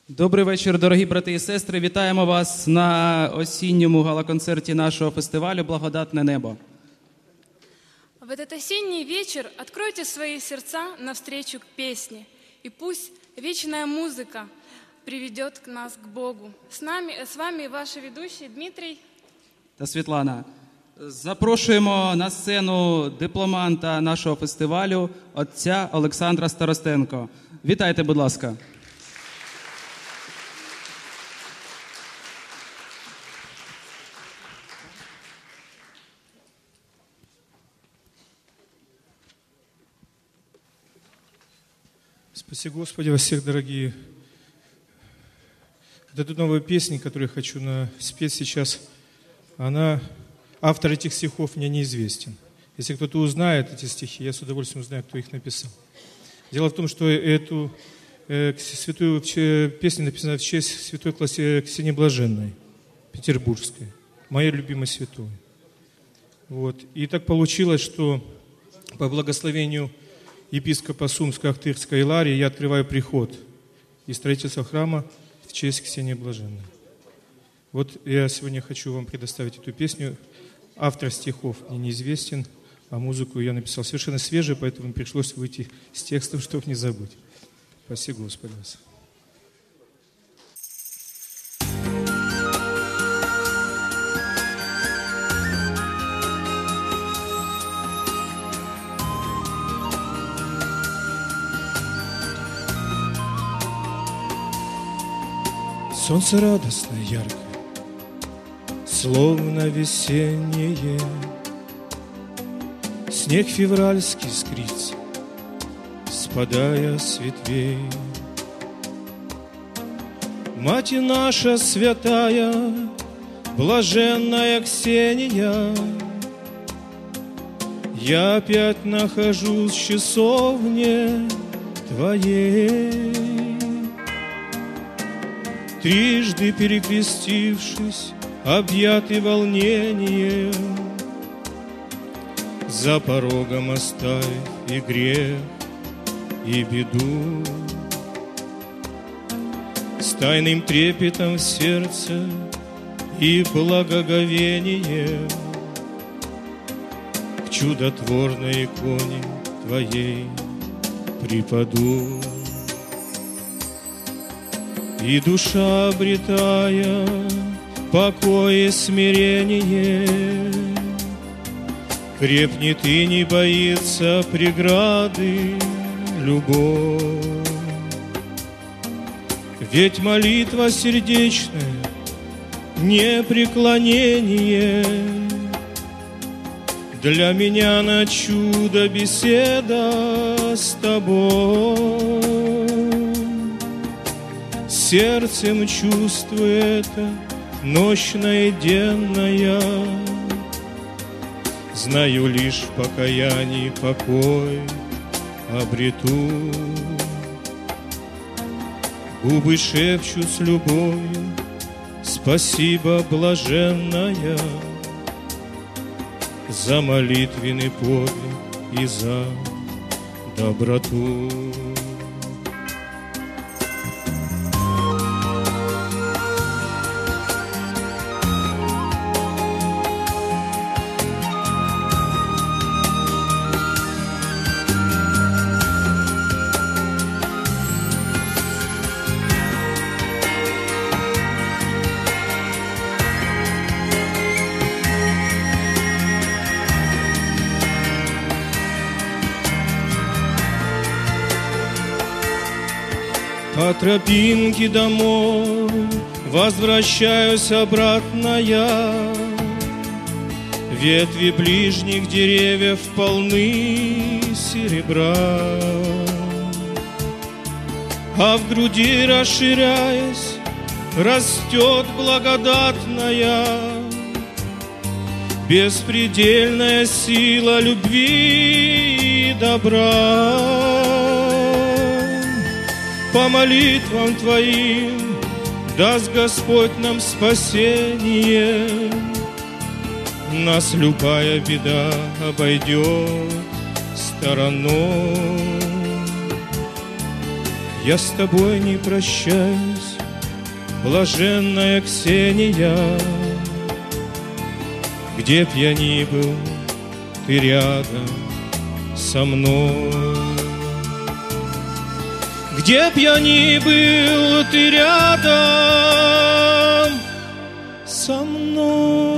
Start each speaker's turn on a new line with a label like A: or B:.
A: Добрий вечір, дорогі брати і сестри. Вітаємо вас на осінньому гала-концерті нашого фестивалю «Благодатне небо».
B: В этот осенний вечер откройте свои сердца навстречу к песне, и пусть вечная музыка приведет нас к Богу. С вами ваши ведущие Дмитрий
A: та Світлана. Запрошуємо на сцену дипломанта нашого фестивалю, отця Олександра Старостенко. Вітайте, будь ласка.
C: Спаси Господи вас всех, дорогие. Вот эту новую песню, которую я хочу спеть сейчас, автор этих стихов мне неизвестен. Если кто-то узнает эти стихи, я с удовольствием узнаю, кто их написал. Дело в том, что эту святую песню написана в честь святой Ксении Блаженной, петербургской, моей любимой святой. Вот. И так получилось, что по благословению епископа Сумско-Ахтырской Иларии я открываю приход и строительство храма в честь Ксении Блаженной. Вот я сегодня хочу вам предоставить эту песню. Автор стихов мне неизвестен, а музыку я написал совершенно свежую, поэтому пришлось выйти с текстом, чтобы не забыть. Спаси Господи вас. Солнце радостно, ярко, словно весеннее, снег февральский искрится, спадая с ветвей. Мать наша святая, блаженная Ксения, я опять нахожусь в часовне Твоей. Трижды перекрестившись, объятый волнением, за порогом оставив и грех, и беду, с тайным трепетом в сердце и благоговением к чудотворной иконе Твоей припаду. И душа, обретая покой и смирение, крепнет и не боится преграды любовь. Ведь молитва сердечная, не преклонение, для меня на чудо беседа с Тобой. Сердцем чувствую это ночное и денное, знаю лишь в покаянии покой обрету. Губы шепчут с любовью спасибо, блаженная, за молитвенный подвиг и за доброту. По тропинке домой возвращаюсь обратно я. Ветви ближних деревьев полны серебра, а в груди, расширяясь, растет благодатная, беспредельная сила любви и добра. По молитвам Твоим даст Господь нам спасение, нас любая беда обойдет стороной. я с тобой не прощаюсь, блаженная Ксения. Где б я ни был, ты рядом со мной. Где б я ни был, ты рядом со мной.